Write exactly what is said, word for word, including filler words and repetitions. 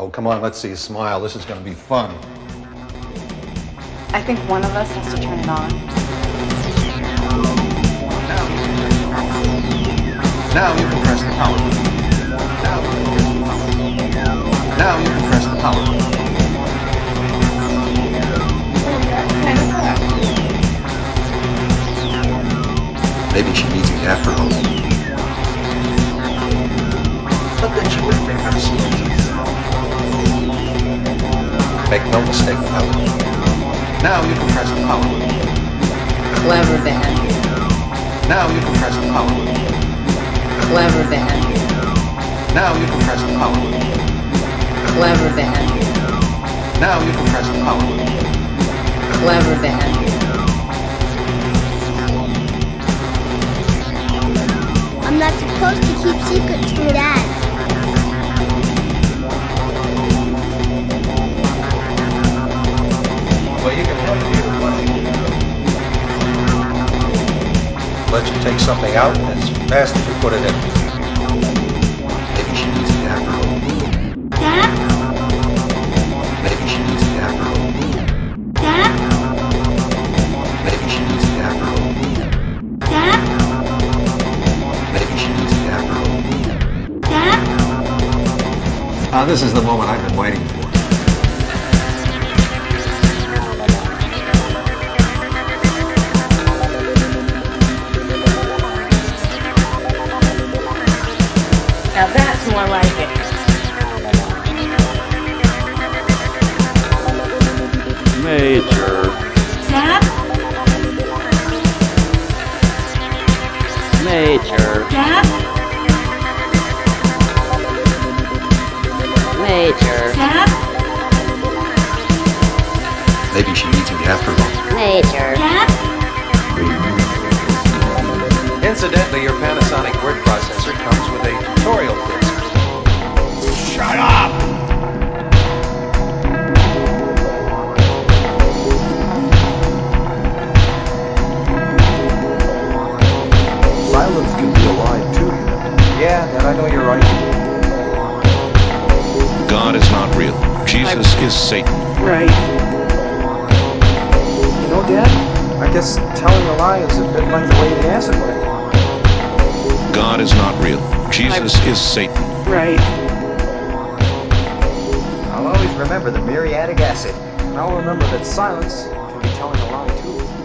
Oh, come on, let's see you smile. This is going to be fun. I think one of us has to turn it on. Now you can press the power button. Now you can press the power button. Well, that's kind of hard. Maybe she needs me after all. But then she wouldn't think I'm smart. Make no mistake about it. Now you can press the power button. Clever, Ben. Now you can press the power button. Clever, Ben. Now you can press the power button. Clever, Ben. Now you can press the power button. Clever, Ben. I'm not supposed to keep secrets from Dad. Well, you can have it either way. I'll let you take something out as fast as you put it in. Maybe she needs me after all. Dad? Maybe she needs me after all. Dad? Maybe she needs me after all. Dad? Maybe she needs me after all. Dad? Ah, this is the moment I've been waiting for. Now that's more like it. Major. Dad? Major. Dad? Major. Dad? Maybe she needs me after all. Major. Dad? Incidentally, your Panasonic word processor comes with a tutorial disc. Shut up! Silence can be a lie too, you know. Yeah, Dad, I know you're right. God is not real. Jesus is Satan. Right. You know, Dad, I guess telling a lie is a bit like the way the acid works. God is not real. Jesus is Satan. Right. I'll always remember the muriatic acid. And I'll remember that silence can be telling a lie too.